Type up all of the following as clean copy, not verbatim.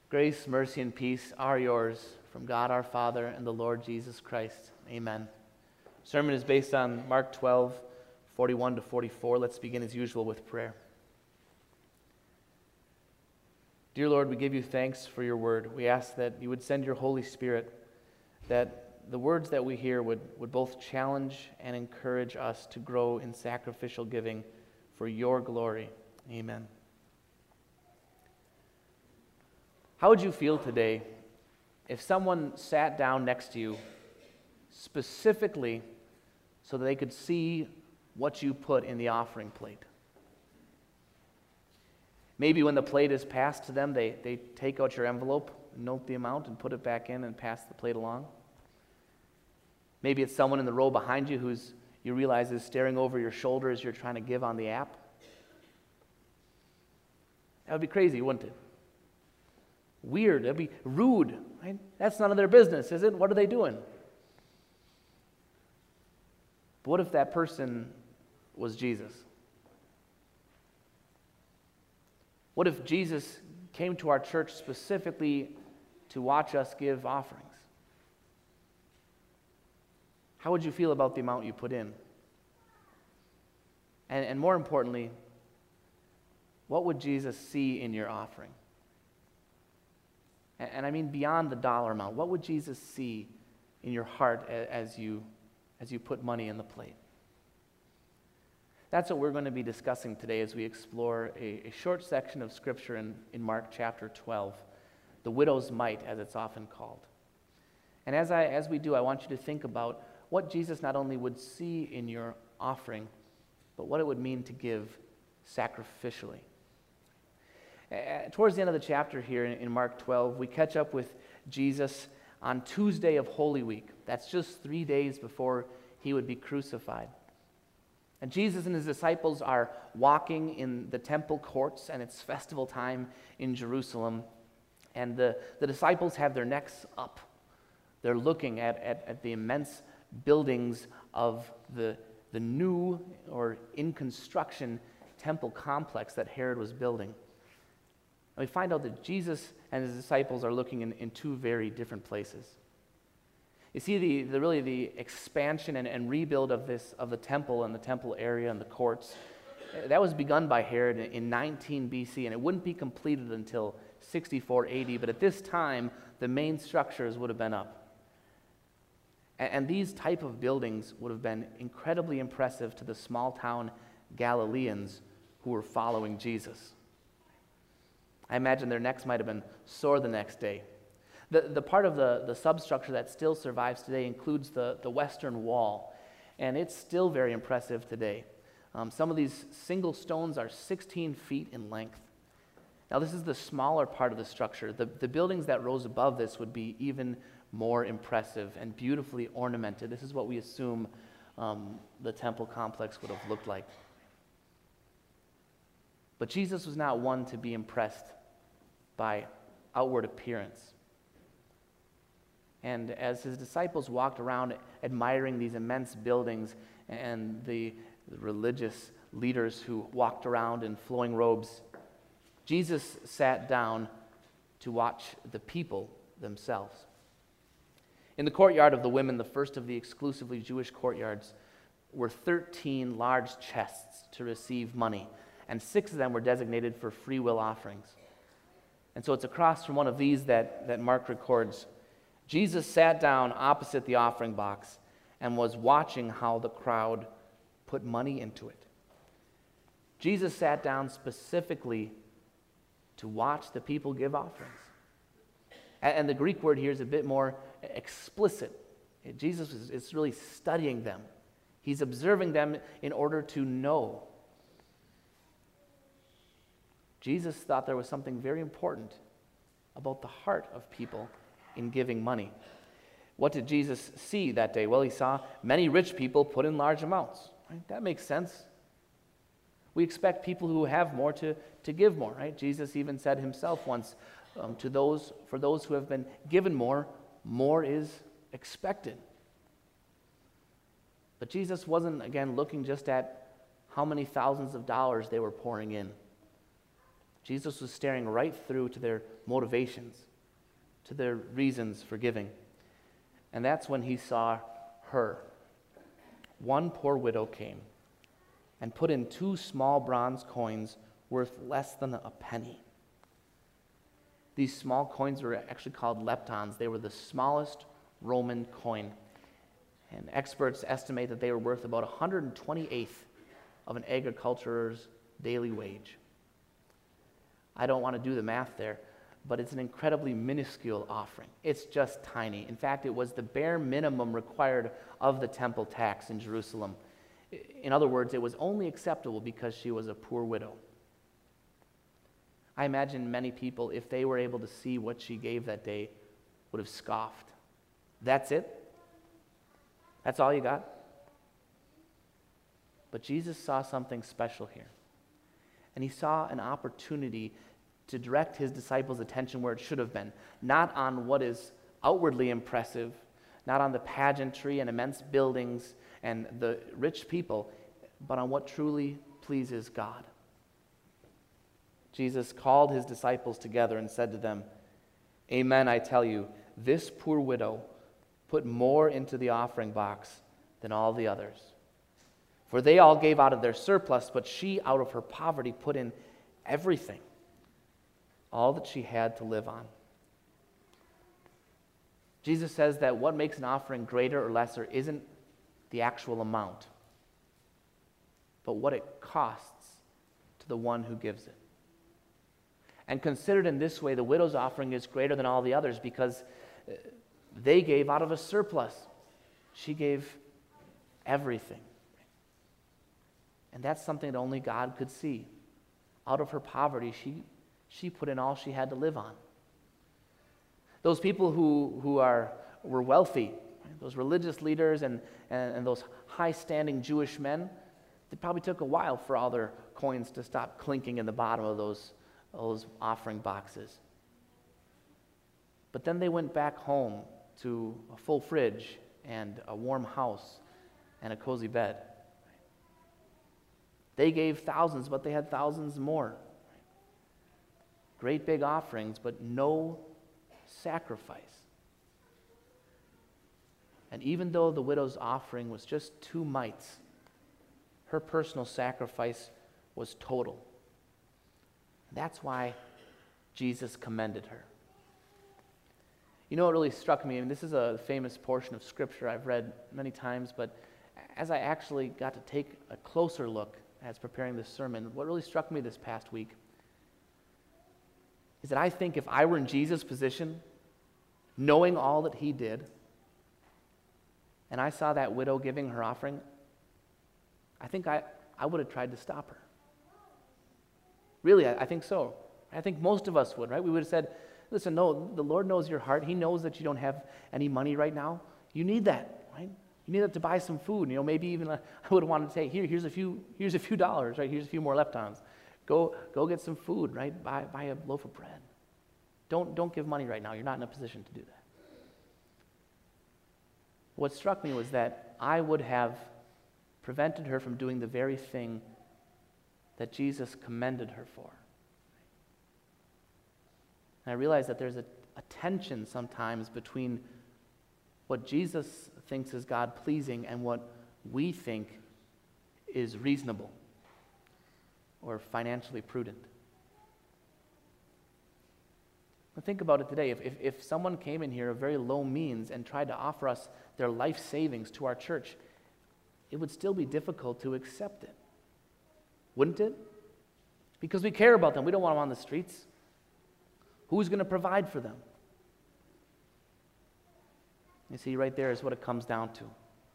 Grace, mercy, and peace are yours from God our Father and the Lord Jesus Christ. Amen. Sermon is based on Mark 12, 41 to 44. Let's begin as usual with prayer. Dear Lord, we give you thanks for your word. We ask that you would send your Holy Spirit, that the words that we hear would both challenge and encourage us to grow in sacrificial giving for your glory. Amen. How would you feel today if someone sat down next to you specifically so that they could see what you put in the offering plate? Maybe when the plate is passed to them, they take out your envelope, note the amount, and put it back in and pass the plate along. Maybe it's someone in the row behind you you realize is staring over your shoulder as you're trying to give on the app. That would be crazy, wouldn't it? Weird. That'd be rude. Right? That's none of their business, is it? What are they doing? But what if that person was Jesus? What if Jesus came to our church specifically to watch us give offerings? How would you feel about the amount you put in? And more importantly, what would Jesus see in your offering? And I mean beyond the dollar amount. What would Jesus see in your heart as you put money in the plate? That's what we're going to be discussing today as we explore a short section of Scripture in Mark chapter 12, the widow's mite, as it's often called. And as we do, I want you to think about what Jesus not only would see in your offering, but what it would mean to give sacrificially. Towards the end of the chapter here in Mark 12, we catch up with Jesus on Tuesday of Holy Week. That's just 3 days before he would be crucified. And Jesus and his disciples are walking in the temple courts, and it's festival time in Jerusalem. And the disciples have their necks up. They're looking at the immense buildings of the new or in construction temple complex that Herod was building. And we find out that Jesus and his disciples are looking in two very different places. You see the expansion and rebuild of the temple and the temple area and the courts. That was begun by Herod in 19 BC, and it wouldn't be completed until 64 AD. But at this time, the main structures would have been up. And these type of buildings would have been incredibly impressive to the small town Galileans who were following Jesus. I imagine their necks might have been sore the next day. The part of the substructure that still survives today includes the western wall, and it's still very impressive today. Some of these single stones are 16 feet in length. Now, this is the smaller part of the structure. The buildings that rose above this would be even more impressive and beautifully ornamented. This is what we assume the temple complex would have looked like. But Jesus was not one to be impressed by outward appearance. And as his disciples walked around admiring these immense buildings and the religious leaders who walked around in flowing robes, Jesus sat down to watch the people themselves. In the courtyard of the women, the first of the exclusively Jewish courtyards, were 13 large chests to receive money, and 6 of them were designated for free will offerings. And so it's across from one of these that Mark records, Jesus sat down opposite the offering box and was watching how the crowd put money into it. Jesus sat down specifically to watch the people give offerings. And the Greek word here is a bit more explicit. Jesus is really studying them. He's observing them in order to know. Jesus thought there was something very important about the heart of people in giving money. What did Jesus see that day? Well, he saw many rich people put in large amounts. Right? That makes sense. We expect people who have more to give more, right? Jesus even said himself once, for those who have been given more is expected. But Jesus wasn't, again, looking just at how many thousands of dollars they were pouring in. Jesus was staring right through to their motivations, to their reasons for giving. And that's when he saw her. One poor widow came and put in 2 small bronze coins worth less than a penny. These small coins were actually called leptons. They were the smallest Roman coin. And experts estimate that they were worth about 128th of an agriculturer's daily wage. I don't want to do the math there, but it's an incredibly minuscule offering. It's just tiny. In fact, it was the bare minimum required of the temple tax in Jerusalem. In other words, it was only acceptable because she was a poor widow. I imagine many people, if they were able to see what she gave that day, would have scoffed. That's it? That's all you got? But Jesus saw something special here. And he saw an opportunity to direct his disciples' attention where it should have been, not on what is outwardly impressive, not on the pageantry and immense buildings and the rich people, but on what truly pleases God. Jesus called his disciples together and said to them, "Amen, I tell you, this poor widow put more into the offering box than all the others. For they all gave out of their surplus, but she, out of her poverty, put in everything, all that she had to live on." Jesus says that what makes an offering greater or lesser isn't the actual amount, but what it costs to the one who gives it. And considered in this way, the widow's offering is greater than all the others because they gave out of a surplus. She gave everything. And that's something that only God could see. Out of her poverty, she put in all she had to live on. Those people who were wealthy, right, those religious leaders and those high-standing Jewish men, it probably took a while for all their coins to stop clinking in the bottom of those offering boxes. But then they went back home to a full fridge and a warm house and a cozy bed. They gave thousands, but they had thousands more. Great big offerings, but no sacrifice. And even though the widow's offering was just 2 mites, her personal sacrifice was total. That's why Jesus commended her. You know what really struck me, and this is a famous portion of Scripture I've read many times, but as I actually got to take a closer look as preparing this sermon, what really struck me this past week is that I think if I were in Jesus' position, knowing all that he did, and I saw that widow giving her offering, I think I would have tried to stop her. Really, I think so. I think most of us would, right? We would have said, listen, no, the Lord knows your heart. He knows that you don't have any money right now. You need that, right? You need that to buy some food. Maybe even I would have wanted to say, here's a few dollars, right? Here's a few more leptons. Go get some food, right? Buy a loaf of bread. Don't give money right now. You're not in a position to do that. What struck me was that I would have prevented her from doing the very thing that Jesus commended her for. And I realize that there's a tension sometimes between what Jesus thinks is God-pleasing and what we think is reasonable or financially prudent. But think about it today. If someone came in here of very low means and tried to offer us their life savings to our church, it would still be difficult to accept it. Wouldn't it? Because we care about them. We don't want them on the streets. Who's going to provide for them? You see, right there is what it comes down to.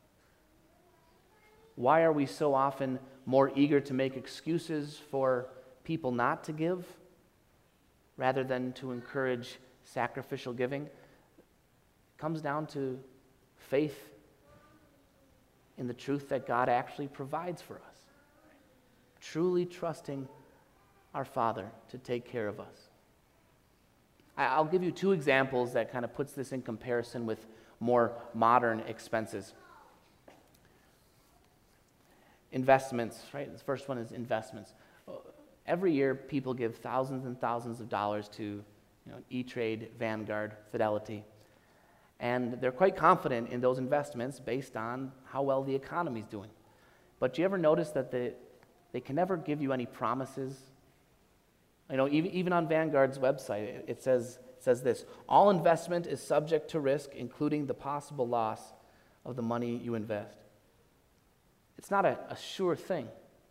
Why are we so often more eager to make excuses for people not to give rather than to encourage sacrificial giving? It comes down to faith in the truth that God actually provides for us. Truly trusting our Father to take care of us. I'll give you 2 examples that kind of puts this in comparison with more modern expenses. Investments, right? The first one is investments. every year people give thousands and thousands of dollars to E-Trade, Vanguard, Fidelity. And they're quite confident in those investments based on how well the economy's doing. But do you ever notice that they can never give you any promises? Even on Vanguard's website, it says this: all investment is subject to risk, including the possible loss of the money you invest. It's not a sure thing.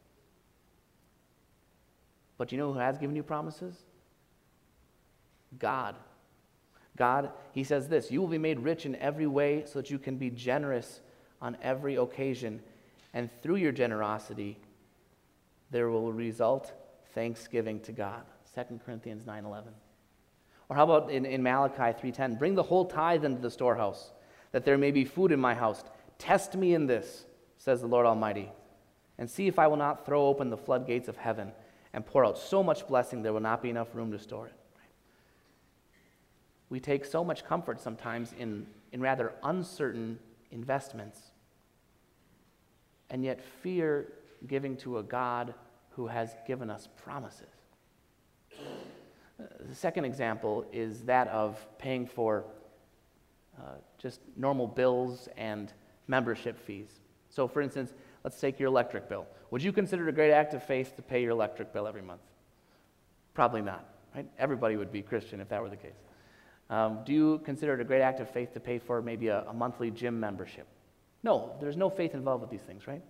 But you know who has given you promises? God. God, he says this: you will be made rich in every way so that you can be generous on every occasion. And through your generosity, there will result thanksgiving to God. 2 Corinthians 9:11. Or how about in Malachi 3:10? Bring the whole tithe into the storehouse, that there may be food in my house. Test me in this, says the Lord Almighty, and see if I will not throw open the floodgates of heaven and pour out so much blessing there will not be enough room to store it. We take so much comfort sometimes in rather uncertain investments, and yet fear giving to a God who has given us promises. The second example is that of paying for just normal bills and membership fees. So for instance, let's take your electric bill. Would you consider it a great act of faith to pay your electric bill every month? Probably not, right? Everybody would be Christian if that were the case. Do you consider it a great act of faith to pay for maybe a monthly gym membership? No, there's no faith involved with these things, right?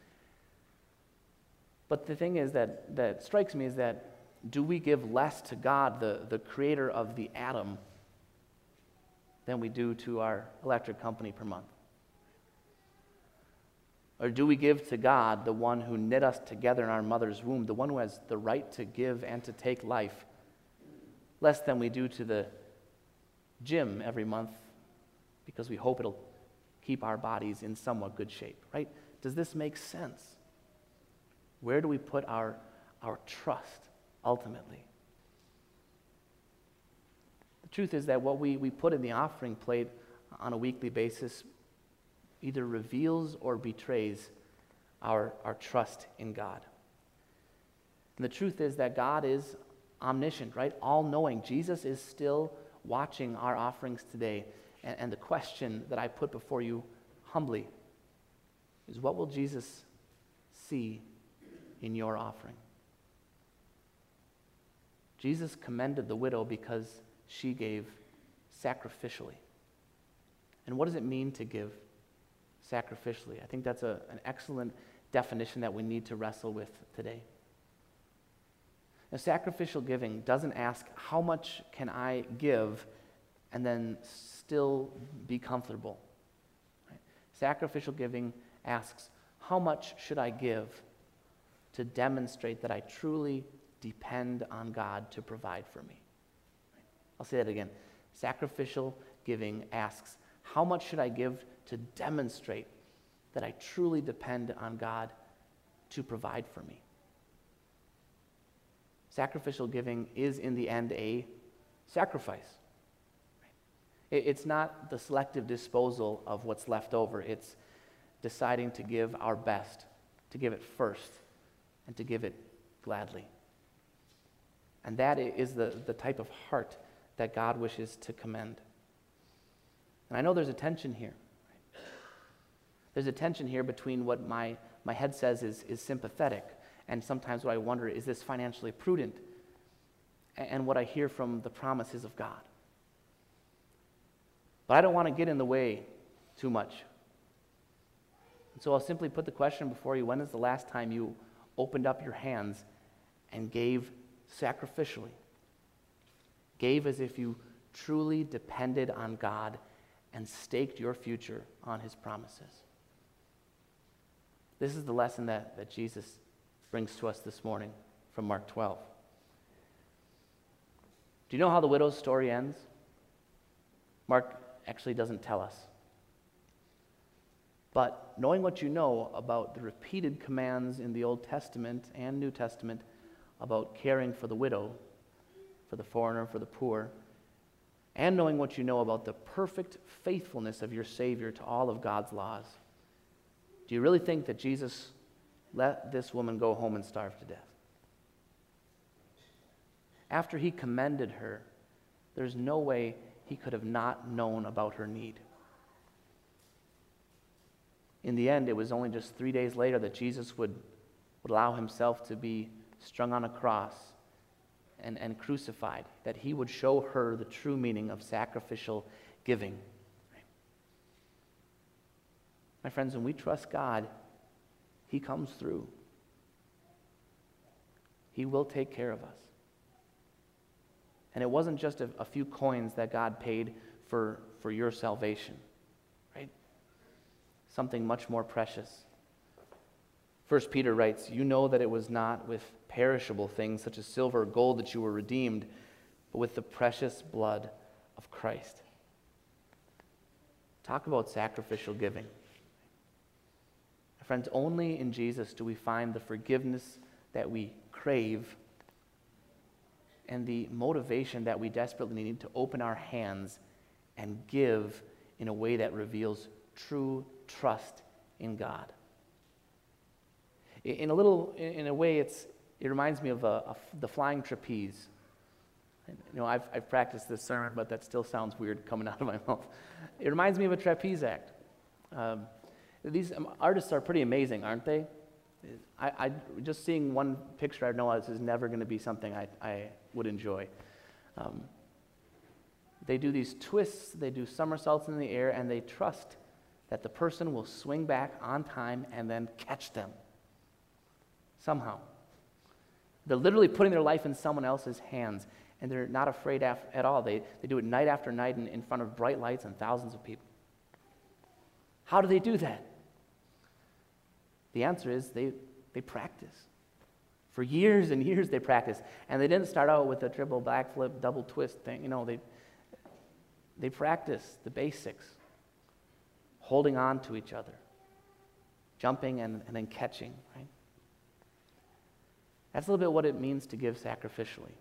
But the thing is that strikes me is that do we give less to God, the creator of the atom, than we do to our electric company per month? Or do we give to God, the one who knit us together in our mother's womb, the one who has the right to give and to take life, less than we do to the gym every month because we hope it'll keep our bodies in somewhat good shape, right? Does this make sense? Where do we put our trust ultimately? The truth is that what we put in the offering plate on a weekly basis either reveals or betrays our trust in God. And the truth is that God is omniscient, right? All-knowing. Jesus is still watching our offerings today. And the question that I put before you humbly is, what will Jesus see in your offering? Jesus commended the widow because she gave sacrificially. And what does it mean to give sacrificially? I think that's an excellent definition that we need to wrestle with today. Now, sacrificial giving doesn't ask, how much can I give and then still be comfortable? Right? Sacrificial giving asks, how much should I give to demonstrate that I truly depend on God to provide for me? Right? I'll say that again. Sacrificial giving asks, how much should I give to demonstrate that I truly depend on God to provide for me? Sacrificial giving is, in the end, a sacrifice. It's not the selective disposal of what's left over. It's deciding to give our best, to give it first, and to give it gladly. And that is the type of heart that God wishes to commend. And I know there's a tension here. There's a tension here between what my head says is sympathetic, and sometimes what I wonder, is this financially prudent? And what I hear from the promises of God. But I don't want to get in the way too much. And so I'll simply put the question before you: when is the last time you opened up your hands and gave sacrificially? Gave as if you truly depended on God and staked your future on his promises. This is the lesson that Jesus brings to us this morning from Mark 12. Do you know how the widow's story ends? Mark actually doesn't tell us. But knowing what you know about the repeated commands in the Old Testament and New Testament about caring for the widow, for the foreigner, for the poor, and knowing what you know about the perfect faithfulness of your Savior to all of God's laws, do you really think that Jesus let this woman go home and starve to death? after he commended her, there's no way he could have not known about her need. In the end, it was only just 3 days later that Jesus would allow himself to be strung on a cross and crucified, that he would show her the true meaning of sacrificial giving. My friends, when we trust God, he comes through. He will take care of us. And it wasn't just a few coins that God paid for your salvation, right? Something much more precious. 1 Peter writes, "You know that it was not with perishable things such as silver or gold that you were redeemed, but with the precious blood of Christ." Talk about sacrificial giving. Friends, only in Jesus do we find the forgiveness that we crave and the motivation that we desperately need to open our hands and give in a way that reveals true trust in God. In a way, it reminds me of the flying trapeze. I've practiced this sermon, but that still sounds weird coming out of my mouth. It reminds me of a trapeze act. These artists are pretty amazing, aren't they? I just seeing one picture, I know this is never going to be something I would enjoy. They do these twists, they do somersaults in the air, and they trust that the person will swing back on time and then catch them somehow. They're literally putting their life in someone else's hands, and they're not afraid at all. They do it night after night in front of bright lights and thousands of people. How do they do that? The answer is they practice. For years and years they practice. And they didn't start out with a triple backflip, double twist thing. They practice the basics. Holding on to each other. Jumping and then catching, right? That's a little bit what it means to give sacrificially.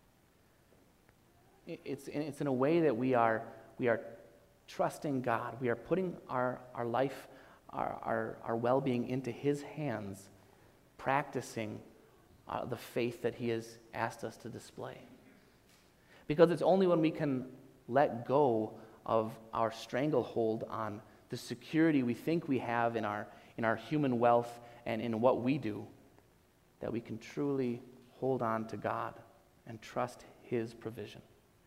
It's in a way that we are trusting God. We are putting our life, our well-being into his hands, practicing the faith that he has asked us to display. Because it's only when we can let go of our stranglehold on the security we think we have in our human wealth and in what we do that we can truly hold on to God and trust his provision.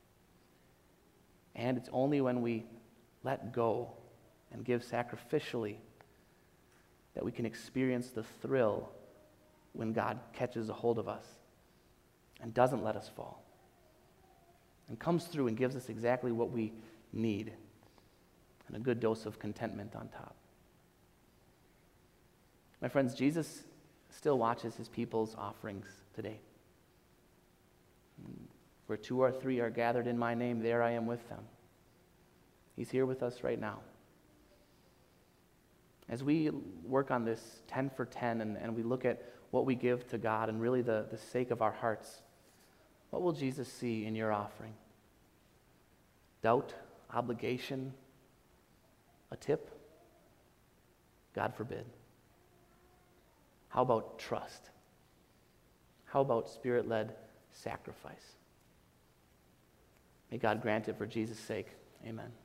And it's only when we let go and give sacrificially that we can experience the thrill when God catches a hold of us and doesn't let us fall and comes through and gives us exactly what we need and a good dose of contentment on top. My friends, Jesus still watches his people's offerings today. Where 2 or 3 are gathered in my name, there I am with them. He's here with us right now. As we work on this 10 for 10 and we look at what we give to God and really the sake of our hearts, what will Jesus see in your offering? Doubt, obligation, a tip? God forbid. How about trust? How about spirit-led sacrifice? May God grant it for Jesus' sake. Amen.